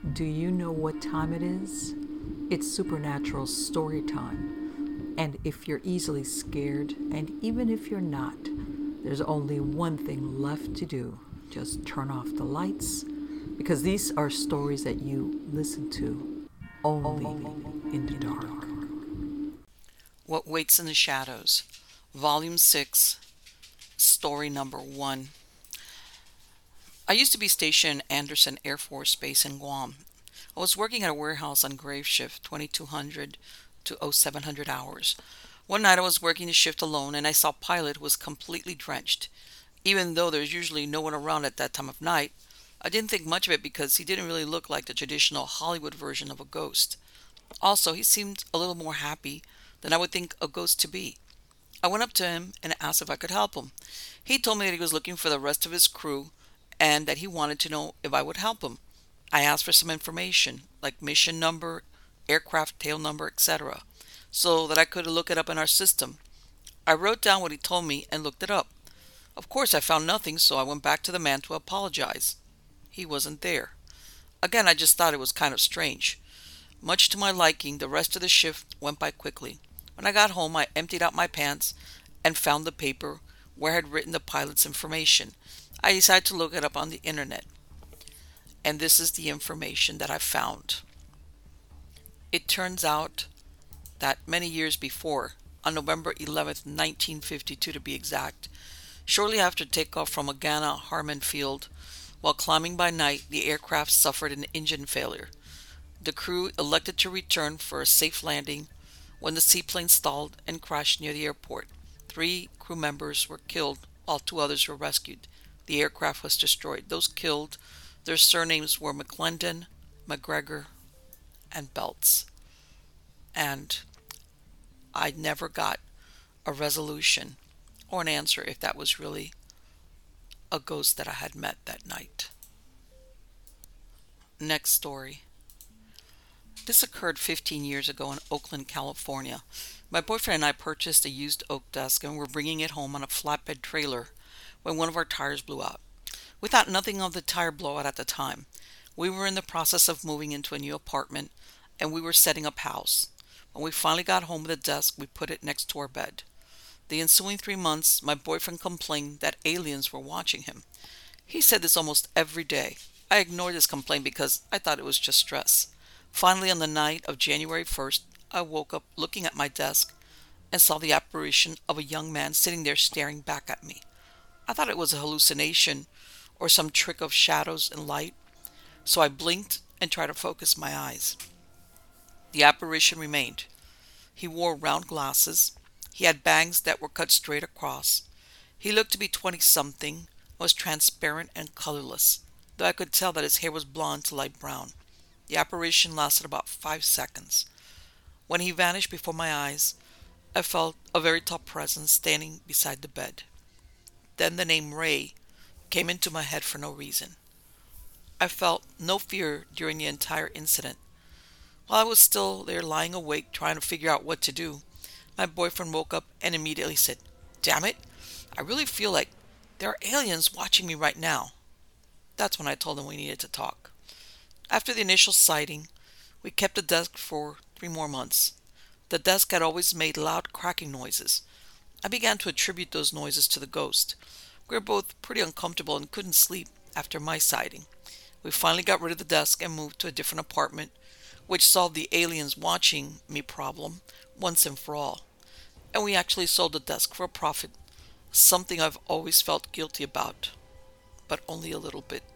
Do you know what time it is? It's supernatural story time. And if you're easily scared, and even if you're not, there's only one thing left to do. Just turn off the lights, because these are stories that you listen to only in the dark. What Waits in the Shadows, Volume 6, Story Number 1. I used to be stationed at Andersen Air Force Base in Guam. I was working at a warehouse on grave shift 2200 to 0700 hours. One night I was working the shift alone and I saw a pilot who was completely drenched. Even though there's usually no one around at that time of night, I didn't think much of it because he didn't really look like the traditional Hollywood version of a ghost. Also, he seemed a little more happy than I would think a ghost to be. I went up to him and asked if I could help him. He told me that he was looking for the rest of his crew and that he wanted to know if I would help him. I asked for some information, like mission number, aircraft tail number, etc., so that I could look it up in our system. I wrote down what he told me and looked it up. Of course, I found nothing, so I went back to the man to apologize. He wasn't there. Again, I just thought it was kind of strange. Much to my liking, the rest of the shift went by quickly. When I got home, I emptied out my pants and found the paper where I had written the pilot's information. I decided to look it up on the internet. And this is the information that I found. It turns out that many years before, on November 11th, 1952 to be exact, shortly after takeoff from Agana Harmon Field, while climbing by night, the aircraft suffered an engine failure. The crew elected to return for a safe landing when the seaplane stalled and crashed near the airport. 3 crew members were killed, while 2 others were rescued. The aircraft was destroyed. Those killed, their surnames were McClendon, McGregor, and Belts. And I never got a resolution or an answer if that was really a ghost that I had met that night. Next story. This occurred 15 years ago in Oakland, California. My boyfriend and I purchased a used oak desk and were bringing it home on a flatbed trailer when one of our tires blew out. We thought nothing of the tire blowout at the time. We were in the process of moving into a new apartment and we were setting up house. When we finally got home with the desk, we put it next to our bed. The ensuing 3 months, my boyfriend complained that aliens were watching him. He said this almost every day. I ignored his complaint because I thought it was just stress. Finally, on the night of January 1st, I woke up looking at my desk and saw the apparition of a young man sitting there staring back at me. I thought it was a hallucination or some trick of shadows and light, so I blinked and tried to focus my eyes. The apparition remained. He wore round glasses. He had bangs that were cut straight across. He looked to be 20-something, was transparent and colorless, though I could tell that his hair was blonde to light brown. The apparition lasted about 5 seconds. When he vanished before my eyes, I felt a very tall presence standing beside the bed. Then the name Ray came into my head for no reason. I felt no fear during the entire incident. While I was still there lying awake trying to figure out what to do, my boyfriend woke up and immediately said, "Damn it, I really feel like there are aliens watching me right now." That's when I told him we needed to talk. After the initial sighting, we kept the desk for 3 more months. The desk had always made loud cracking noises. I began to attribute those noises to the ghost. We were both pretty uncomfortable and couldn't sleep after my sighting. We finally got rid of the desk and moved to a different apartment, which solved the aliens watching me problem once and for all. And we actually sold the desk for a profit, something I've always felt guilty about, but only a little bit.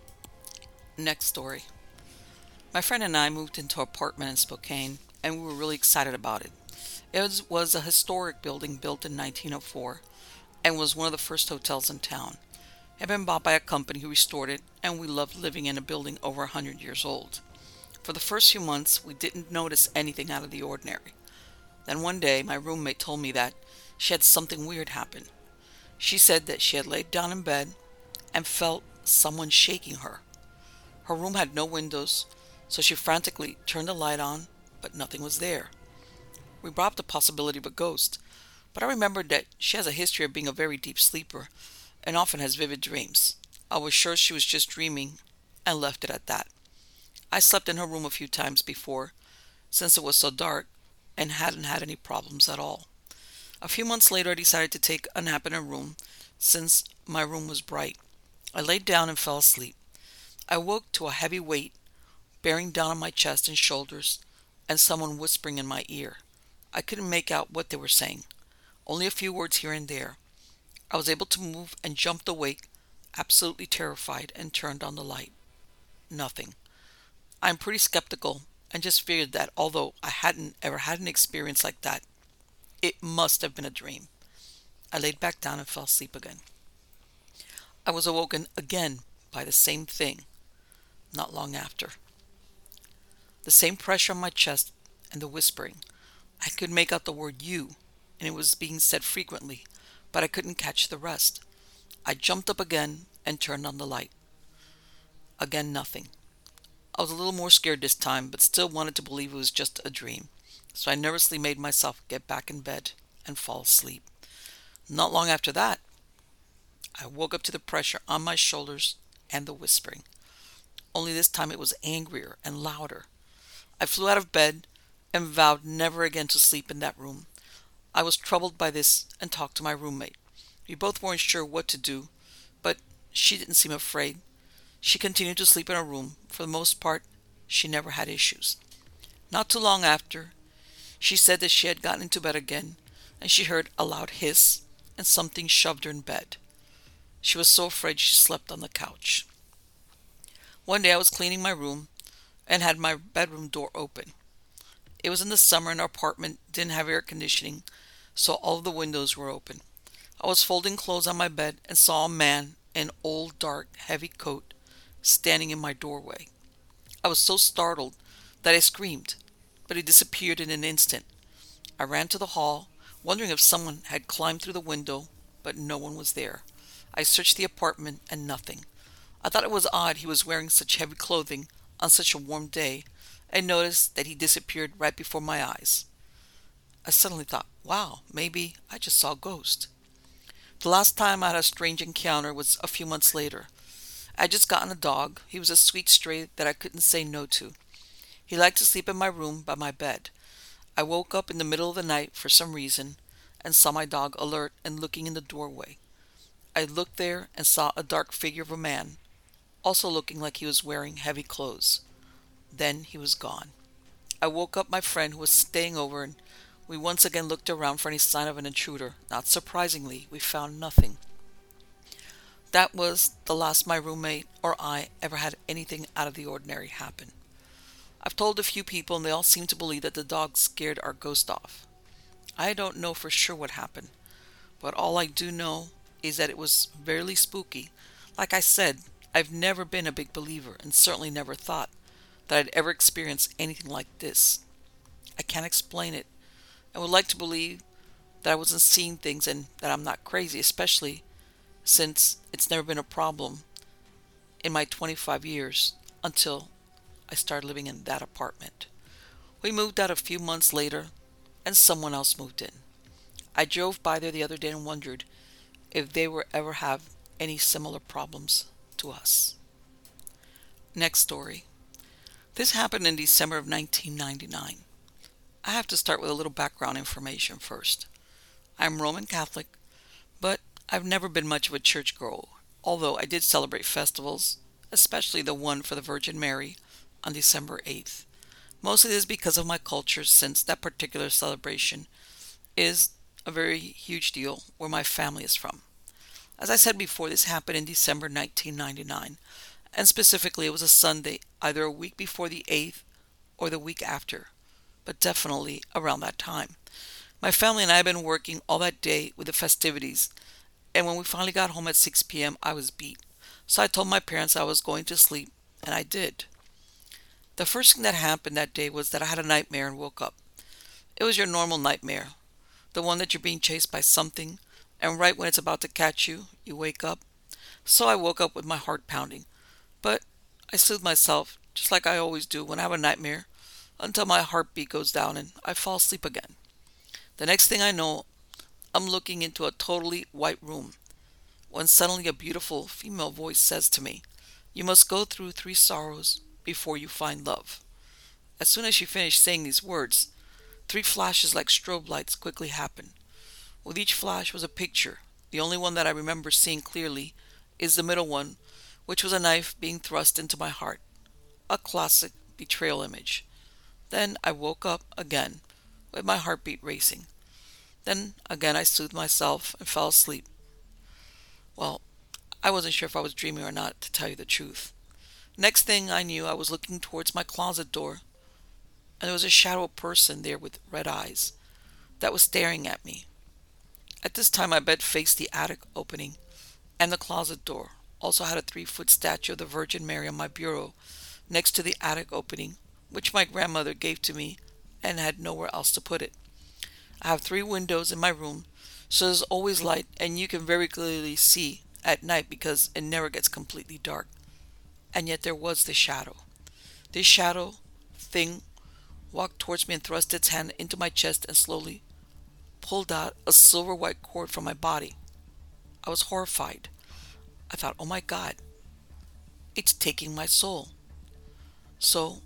Next story. My friend and I moved into an apartment in Spokane, and we were really excited about it. It was a historic building built in 1904 and was one of the first hotels in town. It had been bought by a company who restored it, and we loved living in a building over 100 years old. For the first few months, we didn't notice anything out of the ordinary. Then one day, my roommate told me that she had something weird happen. She said that she had laid down in bed and felt someone shaking her. Her room had no windows, so she frantically turned the light on, but nothing was there. We brought up the possibility of a ghost, but I remembered that she has a history of being a very deep sleeper and often has vivid dreams. I was sure she was just dreaming and left it at that. I slept in her room a few times before, since it was so dark, and hadn't had any problems at all. A few months later, I decided to take a nap in her room, since my room was bright. I laid down and fell asleep. I woke to a heavy weight bearing down on my chest and shoulders, and someone whispering in my ear. I couldn't make out what they were saying, only a few words here and there. I was able to move and jumped awake, absolutely terrified, and turned on the light. Nothing. I'm pretty skeptical and just figured that although I hadn't ever had an experience like that, it must have been a dream. I laid back down and fell asleep again. I was awoken again by the same thing not long after. The same pressure on my chest and the whispering. I could make out the word you, and it was being said frequently, but I couldn't catch the rest. I jumped up again and turned on the light. Again, nothing. I was a little more scared this time, but still wanted to believe it was just a dream, so I nervously made myself get back in bed and fall asleep. Not long after that, I woke up to the pressure on my shoulders and the whispering. Only this time it was angrier and louder. I flew out of bed and vowed never again to sleep in that room. I was troubled by this and talked to my roommate. We both weren't sure what to do, but she didn't seem afraid. She continued to sleep in her room. For the most part, she never had issues. Not too long after, she said that she had gotten into bed again, and she heard a loud hiss, and something shoved her in bed. She was so afraid she slept on the couch. One day I was cleaning my room and had my bedroom door open. It was in the summer and our apartment didn't have air conditioning, so all of the windows were open. I was folding clothes on my bed and saw a man in an old, dark, heavy coat standing in my doorway. I was so startled that I screamed, but he disappeared in an instant. I ran to the hall, wondering if someone had climbed through the window, but no one was there. I searched the apartment and nothing. I thought it was odd he was wearing such heavy clothing on such a warm day, and noticed that he disappeared right before my eyes. I suddenly thought, wow, maybe I just saw a ghost. The last time I had a strange encounter was a few months later. I had just gotten a dog. He was a sweet stray that I couldn't say no to. He liked to sleep in my room by my bed. I woke up in the middle of the night for some reason and saw my dog alert and looking in the doorway. I looked there and saw a dark figure of a man, also looking like he was wearing heavy clothes. Then he was gone. I woke up my friend who was staying over, and we once again looked around for any sign of an intruder. Not surprisingly, we found nothing. That was the last my roommate or I ever had anything out of the ordinary happen. I've told a few people and they all seem to believe that the dog scared our ghost off. I don't know for sure what happened, but all I do know is that it was very spooky. Like I said, I've never been a big believer and certainly never thought that I'd ever experience anything like this. I can't explain it. I would like to believe that I wasn't seeing things and that I'm not crazy, especially since it's never been a problem in my 25 years until I started living in that apartment. We moved out a few months later and someone else moved in. I drove by there the other day and wondered if they were ever have any similar problems to us. Next story. This happened in December of 1999. I have to start with a little background information first. I'm Roman Catholic, but I've never been much of a churchgoer, although I did celebrate festivals, especially the one for the Virgin Mary on December 8th. Mostly this is because of my culture, since that particular celebration is a very huge deal where my family is from. As I said before, this happened in December 1999, and specifically it was a Sunday, either a week before the 8th or the week after, but definitely around that time. My family and I had been working all that day with the festivities, and when we finally got home at 6 p.m., I was beat. So I told my parents I was going to sleep, and I did. The first thing that happened that day was that I had a nightmare and woke up. It was your normal nightmare, the one that you're being chased by something, and right when it's about to catch you, you wake up. So I woke up with my heart pounding, but I soothed myself, just like I always do when I have a nightmare, until my heartbeat goes down and I fall asleep again. The next thing I know, I'm looking into a totally white room, when suddenly a beautiful female voice says to me, "You must go through 3 sorrows before you find love." As soon as she finished saying these words, 3 flashes like strobe lights quickly happened. With each flash was a picture. The only one that I remember seeing clearly is the middle one, which was a knife being thrust into my heart. A classic betrayal image. Then I woke up again, with my heartbeat racing. Then again I soothed myself and fell asleep. Well, I wasn't sure if I was dreaming or not, to tell you the truth. Next thing I knew, I was looking towards my closet door, and there was a shadow person there with red eyes that was staring at me. At this time, my bed faced the attic opening, and the closet door also had a 3-foot statue of the Virgin Mary on my bureau next to the attic opening, which my grandmother gave to me and had nowhere else to put it. I have 3 windows in my room, so there's always light, and you can very clearly see at night because it never gets completely dark. And yet there was this shadow. This shadow thing walked towards me and thrust its hand into my chest and slowly pulled out a silver white cord from my body. I was horrified. I thought, oh my God, it's taking my soul. So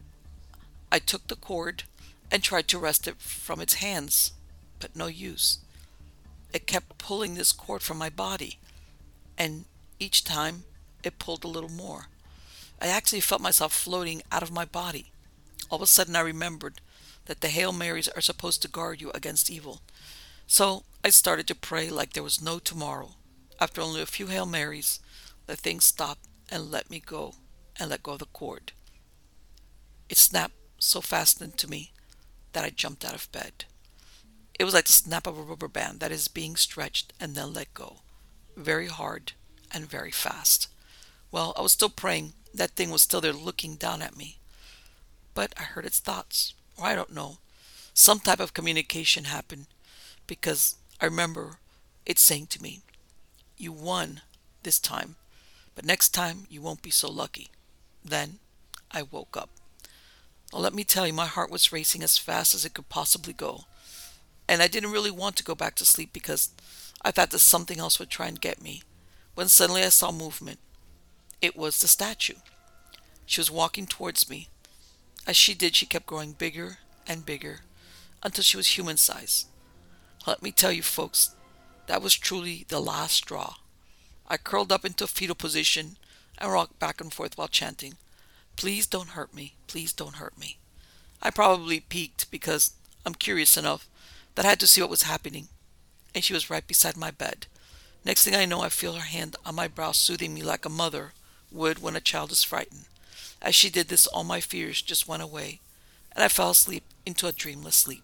I took the cord and tried to wrest it from its hands, but no use. It kept pulling this cord from my body, and each time it pulled a little more. I actually felt myself floating out of my body. All of a sudden I remembered that the Hail Marys are supposed to guard you against evil. So I started to pray like there was no tomorrow. After only a few Hail Marys, the thing stopped and let me go and let go of the cord. It snapped so fast into me that I jumped out of bed. It was like the snap of a rubber band that is being stretched and then let go. Very hard and very fast. Well, I was still praying. That thing was still there looking down at me. But I heard its thoughts, or I don't know. Some type of communication happened, because I remember it saying to me, "You won this time, but next time you won't be so lucky." Then I woke up. Well, let me tell you, my heart was racing as fast as it could possibly go. And I didn't really want to go back to sleep because I thought that something else would try and get me. When suddenly I saw movement. It was the statue. She was walking towards me. As she did, she kept growing bigger and bigger until she was human size. Let me tell you, folks, that was truly the last straw. I curled up into a fetal position and rocked back and forth while chanting, "Please don't hurt me. Please don't hurt me." I probably peeked because I'm curious enough that I had to see what was happening. And she was right beside my bed. Next thing I know, I feel her hand on my brow soothing me like a mother would when a child is frightened. As she did this, all my fears just went away, and I fell asleep into a dreamless sleep.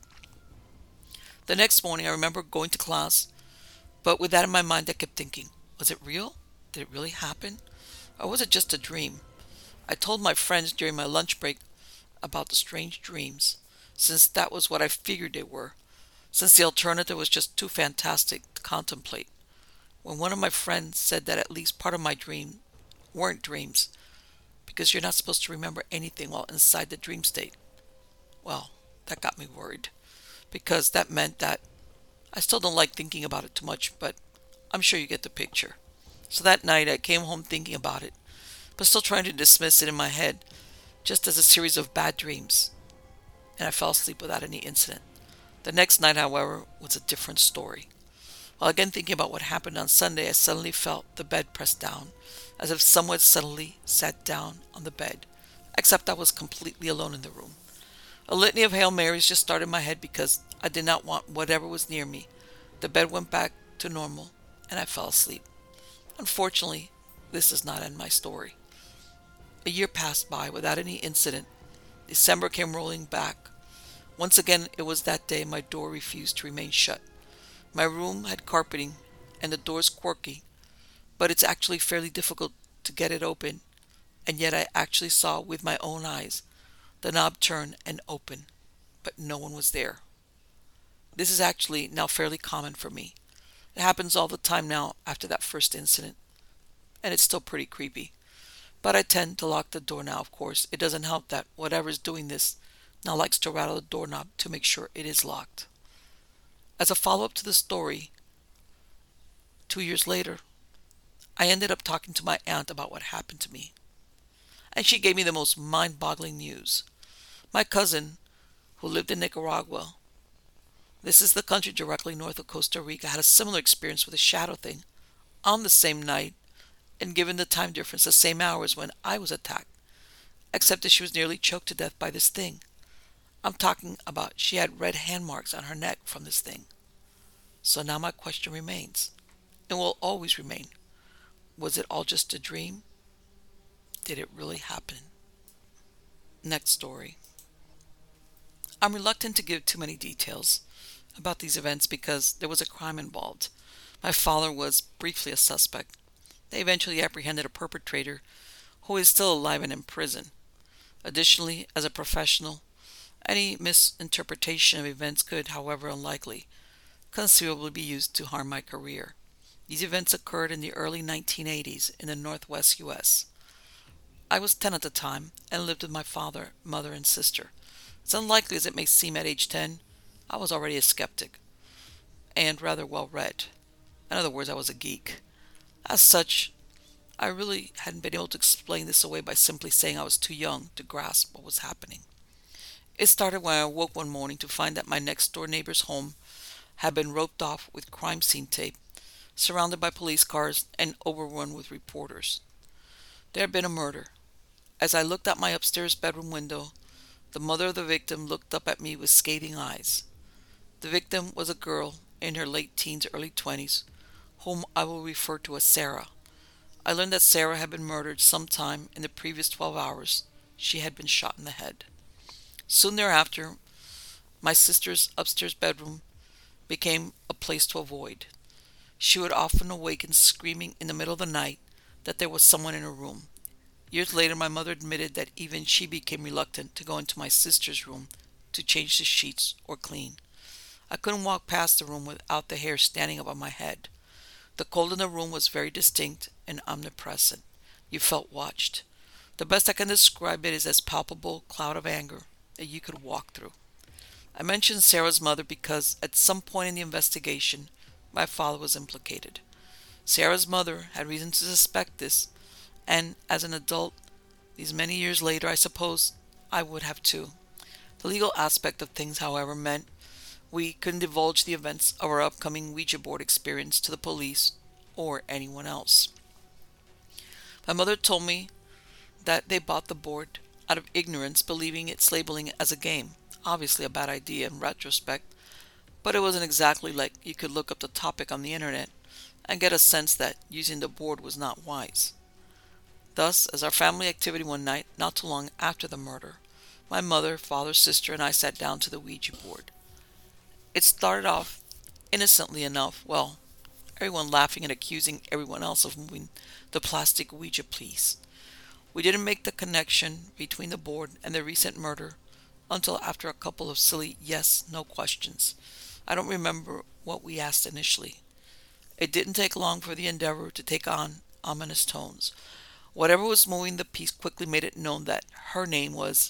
The next morning, I remember going to class, but with that in my mind, I kept thinking, was it real? Did it really happen? Or was it just a dream? I told my friends during my lunch break about the strange dreams, since that was what I figured they were, since the alternative was just too fantastic to contemplate. When one of my friends said that at least part of my dream weren't dreams, because you're not supposed to remember anything while inside the dream state. Well, that got me worried, because that meant that I still don't like thinking about it too much, but I'm sure you get the picture. So that night I came home thinking about it, but still trying to dismiss it in my head, just as a series of bad dreams, and I fell asleep without any incident. The next night, however, was a different story. While again thinking about what happened on Sunday, I suddenly felt the bed pressed down, as if someone suddenly sat down on the bed, except I was completely alone in the room. A litany of Hail Marys just started in my head because I did not want whatever was near me. The bed went back to normal, and I fell asleep. Unfortunately, this does not end my story. A year passed by without any incident. December came rolling back. Once again, it was that day my door refused to remain shut. My room had carpeting, and the door's quirky, but it's actually fairly difficult to get it open, and yet I actually saw with my own eyes the knob turn and open, but no one was there. This is actually now fairly common for me. It happens all the time now after that first incident, and it's still pretty creepy. But I tend to lock the door now, of course. It doesn't help that whatever's doing this now likes to rattle the doorknob to make sure it is locked. As a follow-up to the story, 2 years later, I ended up talking to my aunt about what happened to me. and she gave me the most mind-boggling news. My cousin, who lived in Nicaragua, this is the country directly north of Costa Rica, had a similar experience with a shadow thing on the same night, and given the time difference, the same hours when I was attacked, except that she was nearly choked to death by this thing. I'm talking about she had red hand marks on her neck from this thing. So now my question remains, and will always remain. Was it all just a dream? Did it really happen? Next story. I'm reluctant to give too many details about these events because there was a crime involved. My father was briefly a suspect. They eventually apprehended a perpetrator who is still alive and in prison. Additionally, as a professional, any misinterpretation of events could, however unlikely, conceivably be used to harm my career. These events occurred in the early 1980s in the Northwest U.S. I was 10 at the time and lived with my father, mother, and sister. As unlikely as it may seem at age 10, I was already a skeptic and rather well read. In other words, I was a geek. As such, I really hadn't been able to explain this away by simply saying I was too young to grasp what was happening. It started when I awoke one morning to find that my next-door neighbor's home had been roped off with crime scene tape, surrounded by police cars, and overrun with reporters. There had been a murder. As I looked out my upstairs bedroom window, the mother of the victim looked up at me with scathing eyes. The victim was a girl in her late teens, early 20s, whom I will refer to as Sarah. I learned that Sarah had been murdered sometime in the previous 12 hours. She had been shot in the head. Soon thereafter, my sister's upstairs bedroom became a place to avoid. She would often awaken screaming in the middle of the night that there was someone in her room. Years later, my mother admitted that even she became reluctant to go into my sister's room to change the sheets or clean. I couldn't walk past the room without the hair standing up on my head. The cold in the room was very distinct and omnipresent. You felt watched. The best I can describe it is as palpable cloud of anger that you could walk through. I mentioned Sarah's mother because at some point in the investigation, my father was implicated. Sarah's mother had reason to suspect this, and as an adult, these many years later, I suppose I would have too. The legal aspect of things, however, meant we couldn't divulge the events of our upcoming Ouija board experience to the police or anyone else. My mother told me that they bought the board out of ignorance, believing its labeling as a game. Obviously a bad idea in retrospect, but it wasn't exactly like you could look up the topic on the internet and get a sense that using the board was not wise. Thus, as our family activity one night, not too long after the murder, my mother, father, sister, and I sat down to the Ouija board. It started off innocently enough, well, everyone laughing and accusing everyone else of moving the plastic Ouija piece. We didn't make the connection between the board and the recent murder until after a couple of silly yes/no questions. I don't remember what we asked initially. It didn't take long for the endeavor to take on ominous tones. Whatever was moving the piece quickly made it known that her name was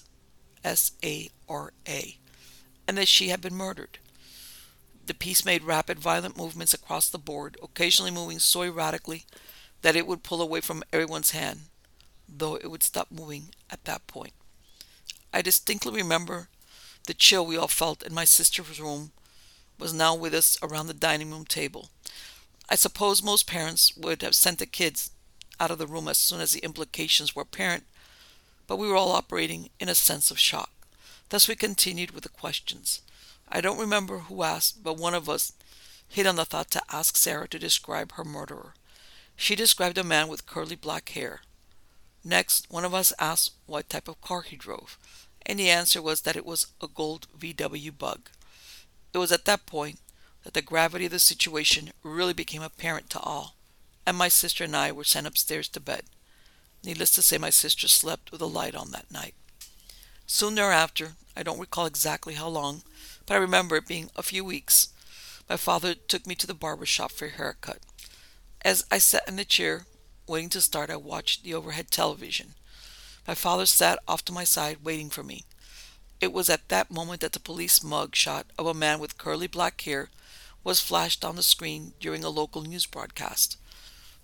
Sara, and that she had been murdered. The piece made rapid, violent movements across the board, occasionally moving so erratically that it would pull away from everyone's hand, though it would stop moving at that point. I distinctly remember the chill we all felt in my sister's room was now with us around the dining room table. I suppose most parents would have sent the kids out of the room as soon as the implications were apparent, but we were all operating in a sense of shock. Thus we continued with the questions. I don't remember who asked, but one of us hit on the thought to ask Sarah to describe her murderer. She described a man with curly black hair. Next, one of us asked what type of car he drove, and the answer was that it was a gold VW Bug. It was at that point that the gravity of the situation really became apparent to all, and my sister and I were sent upstairs to bed. Needless to say, my sister slept with a light on that night. Soon thereafter, I don't recall exactly how long, but I remember it being a few weeks, my father took me to the barber shop for a haircut. As I sat in the chair, waiting to start, I watched the overhead television. My father sat off to my side, waiting for me. It was at that moment that the police mug shot of a man with curly black hair was flashed on the screen during a local news broadcast.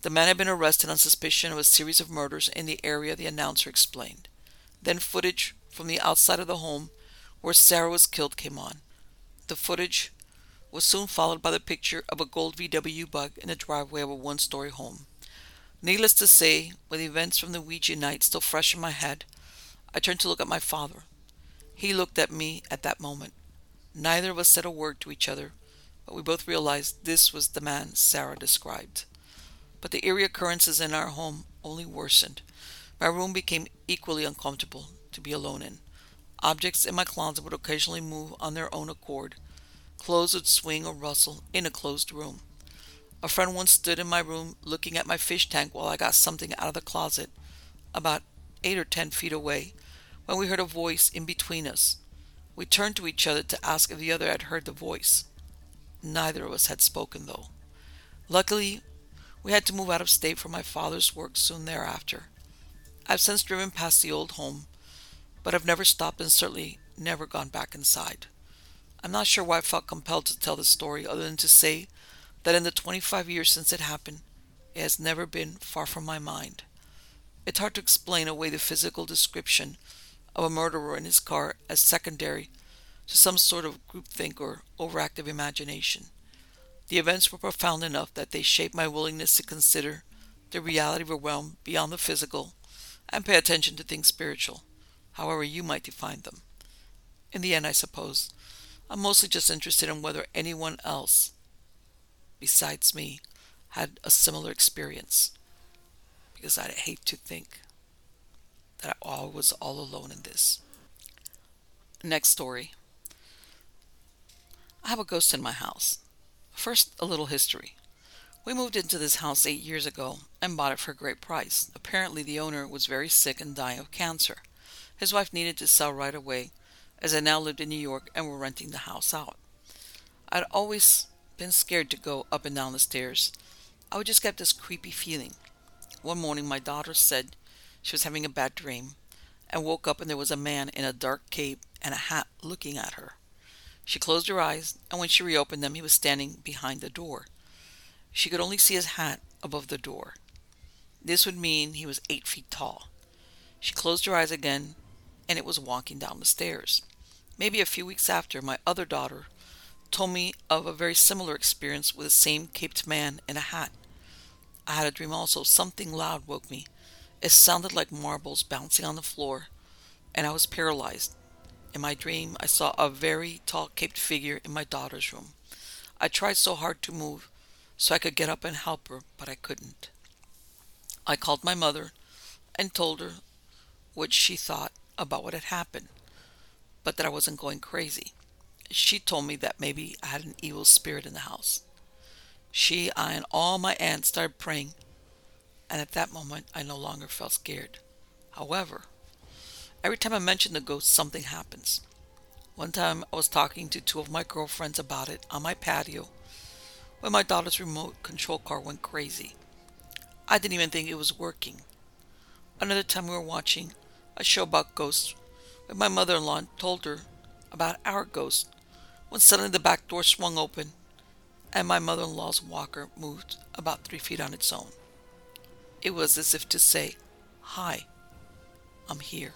The man had been arrested on suspicion of a series of murders in the area, the announcer explained. Then footage from the outside of the home where Sarah was killed came on. The footage was soon followed by the picture of a gold VW bug in the driveway of a one-story home. Needless to say, with events from the Ouija night still fresh in my head, I turned to look at my father. He looked at me at that moment. Neither of us said a word to each other, but we both realized this was the man Sarah described. But the eerie occurrences in our home only worsened. My room became equally uncomfortable to be alone in. Objects in my closet would occasionally move on their own accord. Clothes would swing or rustle in a closed room. A friend once stood in my room looking at my fish tank while I got something out of the closet, about 8 or 10 feet away, when we heard a voice in between us. We turned to each other to ask if the other had heard the voice. Neither of us had spoken, though. Luckily, we had to move out of state for my father's work soon thereafter. I've since driven past the old home, but I've never stopped and certainly never gone back inside. I'm not sure why I felt compelled to tell this story other than to say that in the 25 years since it happened, it has never been far from my mind. It's hard to explain away the physical description of a murderer in his car as secondary to some sort of groupthink or overactive imagination. The events were profound enough that they shaped my willingness to consider the reality of a realm beyond the physical and pay attention to things spiritual, however you might define them. In the end, I suppose, I'm mostly just interested in whether anyone else besides me had a similar experience, because I'd hate to think that I was all alone in this. Next story. I have a ghost in my house. First, a little history. We moved into this house 8 years ago and bought it for a great price. Apparently, the owner was very sick and dying of cancer. His wife needed to sell right away, as I now lived in New York and were renting the house out. I'd always been scared to go up and down the stairs. I would just get this creepy feeling. One morning, my daughter said she was having a bad dream and woke up and there was a man in a dark cape and a hat looking at her. She closed her eyes, and when she reopened them, he was standing behind the door. She could only see his hat above the door. This would mean he was 8 feet tall. She closed her eyes again, and it was walking down the stairs. Maybe a few weeks after, my other daughter told me of a very similar experience with the same caped man in a hat. I had a dream also. Something loud woke me. It sounded like marbles bouncing on the floor, and I was paralyzed. In my dream, I saw a very tall caped figure in my daughter's room. I tried so hard to move so I could get up and help her, but I couldn't. I called my mother and told her what she thought about what had happened, but that I wasn't going crazy. She told me that maybe I had an evil spirit in the house. I, and all my aunts started praying, and at that moment I no longer felt scared. However, every time I mention the ghost, something happens. One time I was talking to 2 of my girlfriends about it on my patio when my daughter's remote control car went crazy. I didn't even think it was working. Another time we were watching a show about ghosts when my mother-in-law and told her about our ghost, when suddenly the back door swung open and my mother-in-law's walker moved about 3 feet on its own. It was as if to say, "Hi, I'm here."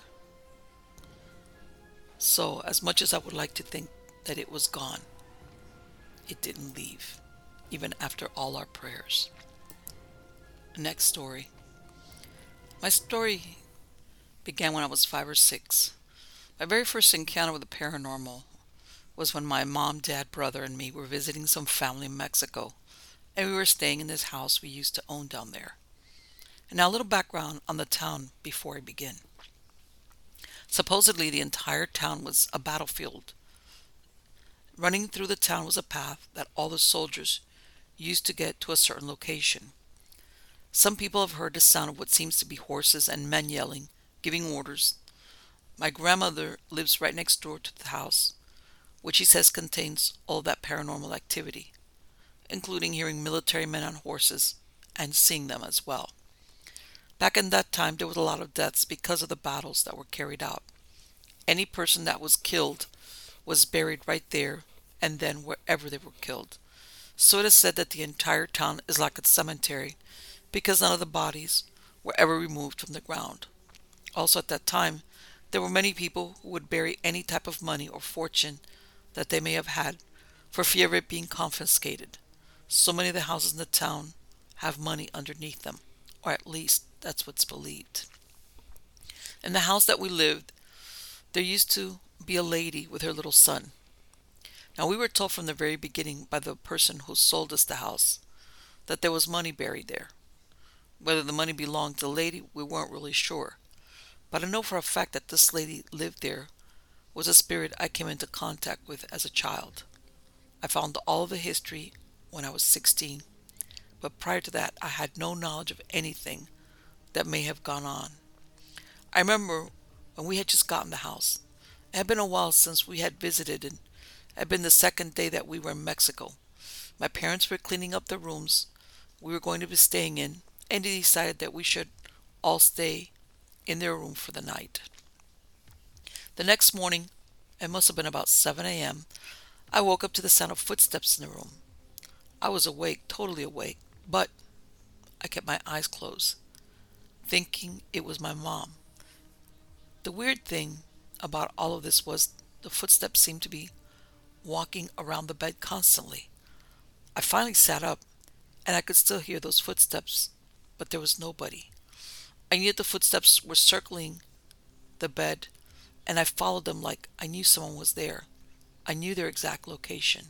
So, as much as I would like to think that it was gone, it didn't leave, even after all our prayers. Next story. My story began when I was 5 or 6. My very first encounter with the paranormal was when my mom, dad, brother, and me were visiting some family in Mexico, and we were staying in this house we used to own down there. And now a little background on the town before I begin. Supposedly the entire town was a battlefield. Running through the town was a path that all the soldiers used to get to a certain location. Some people have heard the sound of what seems to be horses and men yelling, giving orders. My grandmother lives right next door to the house, which she says contains all that paranormal activity, including hearing military men on horses and seeing them as well. Back in that time, there was a lot of deaths because of the battles that were carried out. Any person that was killed was buried right there and then wherever they were killed. So it is said that the entire town is like a cemetery because none of the bodies were ever removed from the ground. Also, at that time, there were many people who would bury any type of money or fortune that they may have had for fear of it being confiscated. So many of the houses in the town have money underneath them, or at least that's what's believed. In the house that we lived, there used to be a lady with her little son. Now, we were told from the very beginning by the person who sold us the house that there was money buried there. Whether the money belonged to the lady, we weren't really sure. But I know for a fact that this lady lived there was a spirit I came into contact with as a child. I found all of the history when I was 16, but prior to that I had no knowledge of anything that may have gone on. I remember when we had just gotten the house. It had been a while since we had visited, and it had been the second day that we were in Mexico. My parents were cleaning up the rooms we were going to be staying in, and they decided that we should all stay in their room for the night. The next morning, it must have been about 7 a.m., I woke up to the sound of footsteps in the room. I was awake, totally awake, but I kept my eyes closed, thinking it was my mom. The weird thing about all of this was the footsteps seemed to be walking around the bed constantly. I finally sat up, and I could still hear those footsteps, but there was nobody. I knew that the footsteps were circling the bed, and I followed them like I knew someone was there. I knew their exact location,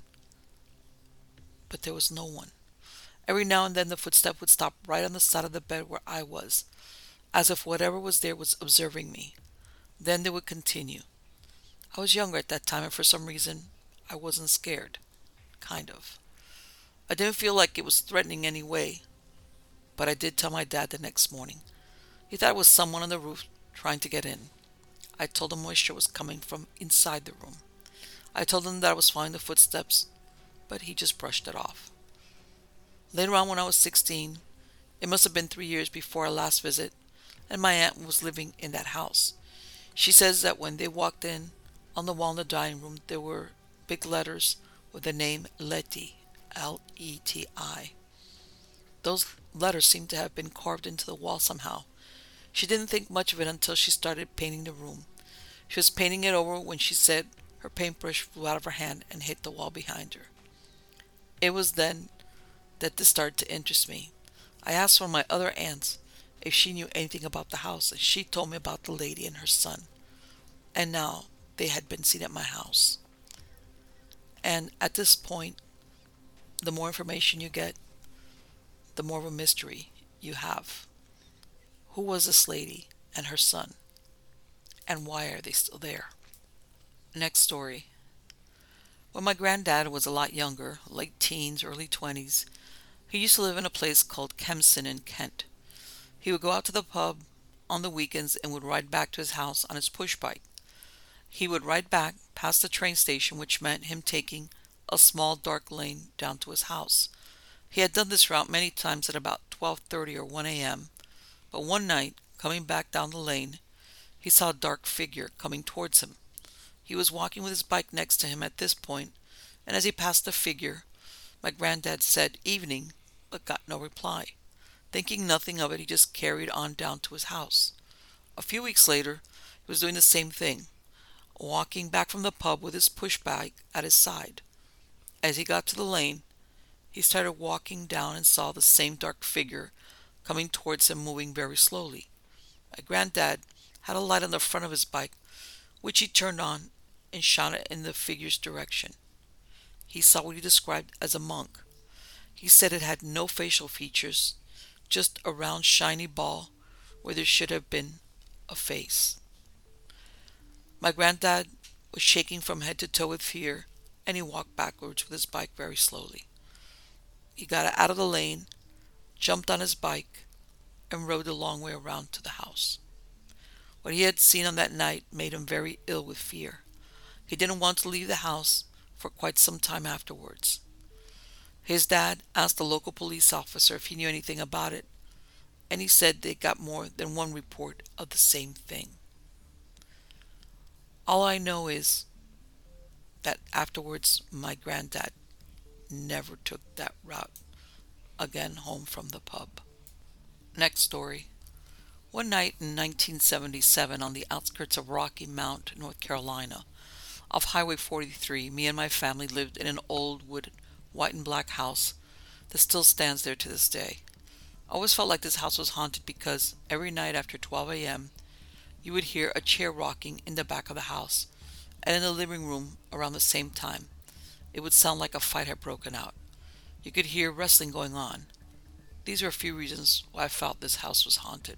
but there was no one. Every now and then the footstep would stop right on the side of the bed where I was, as if whatever was there was observing me. Then they would continue. I was younger at that time, and for some reason, I wasn't scared. Kind of. I didn't feel like it was threatening any way, but I did tell my dad the next morning. He thought it was someone on the roof trying to get in. I told him moisture was coming from inside the room. I told him that I was following the footsteps, but he just brushed it off. Later on, when I was 16, it must have been 3 years before our last visit, and my aunt was living in that house. She says that when they walked in, on the wall in the dining room, there were big letters with the name Leti, L-E-T-I. Those letters seemed to have been carved into the wall somehow. She didn't think much of it until she started painting the room. She was painting it over when she said her paintbrush flew out of her hand and hit the wall behind her. It was then that this started to interest me. I asked one of my other aunts if she knew anything about the house, and she told me about the lady and her son. And now they had been seen at my house. And at this point, the more information you get, the more of a mystery you have. Who was this lady and her son? And why are they still there? Next story. When my granddad was a lot younger, late teens, early 20s, he used to live in a place called Kempston in Kent. He would go out to the pub on the weekends and would ride back to his house on his push bike. He would ride back past the train station, which meant him taking a small dark lane down to his house. He had done this route many times at about 12:30 or 1 a.m., but one night, coming back down the lane, he saw a dark figure coming towards him. He was walking with his bike next to him at this point, and as he passed the figure, my granddad said evening, but got no reply. Thinking nothing of it, he just carried on down to his house. A few weeks later, he was doing the same thing, walking back from the pub with his push bike at his side. As he got to the lane, he started walking down and saw the same dark figure coming towards him, moving very slowly. My granddad had a light on the front of his bike, which he turned on and shone it in the figure's direction. He saw what he described as a monk. He said it had no facial features, just a round shiny ball where there should have been a face. My granddad was shaking from head to toe with fear, and he walked backwards with his bike very slowly. He got out of the lane, jumped on his bike, and rode the long way around to the house. What he had seen on that night made him very ill with fear. He didn't want to leave the house for quite some time afterwards. His dad asked the local police officer if he knew anything about it, and he said they got more than one report of the same thing. All I know is that afterwards my granddad never took that route again home from the pub. Next story. One night in 1977, on the outskirts of Rocky Mount, North Carolina, off Highway 43, me and my family lived in an old wood white and black house that still stands there to this day. I always felt like this house was haunted because every night after 12 a.m., you would hear a chair rocking in the back of the house, and in the living room around the same time, it would sound like a fight had broken out. You could hear wrestling going on. These are a few reasons why I felt this house was haunted.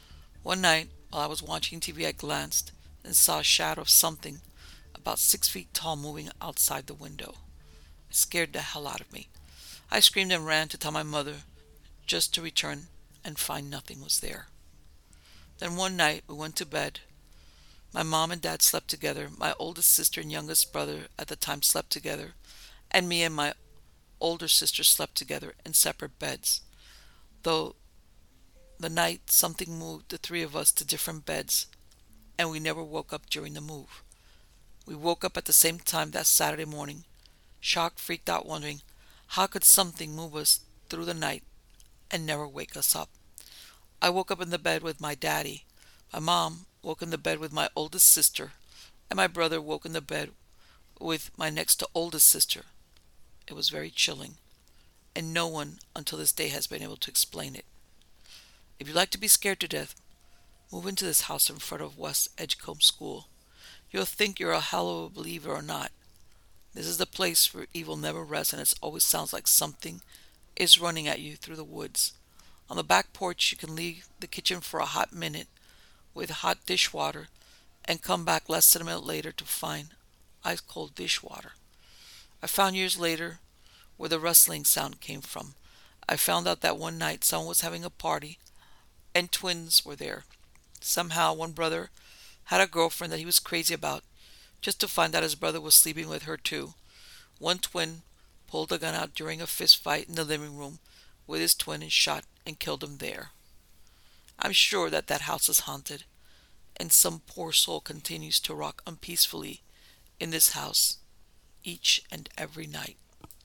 One night, while I was watching TV, I glanced and saw a shadow of something about 6 feet tall moving outside the window. It scared the hell out of me. I screamed and ran to tell my mother, just to return and find nothing was there. Then one night we went to bed. My mom and dad slept together. My oldest sister and youngest brother at the time slept together, and me and my older sister slept together in separate beds. Though the night something moved the three of us to different beds, and we never woke up during the move. We woke up at the same time that Saturday morning, shocked, freaked out, wondering how could something move us through the night and never wake us up. I woke up in the bed with my daddy. My mom woke in the bed with my oldest sister, and my brother woke in the bed with my next to oldest sister. It was very chilling, and no one until this day has been able to explain it. If you like to be scared to death, move into this house in front of West Edgecombe School. You'll think you're a hell of a believer or not. This is the place where evil never rests, and it always sounds like something is running at you through the woods. On the back porch, you can leave the kitchen for a hot minute with hot dishwater and come back less than a minute later to find ice cold dishwater. I found years later where the rustling sound came from. I found out that one night someone was having a party and twins were there. Somehow one brother had a girlfriend that he was crazy about, just to find out his brother was sleeping with her too. One twin pulled a gun out during a fist fight in the living room with his twin and shot and killed him there. I'm sure that house is haunted, and some poor soul continues to rock unpeacefully in this house each and every night.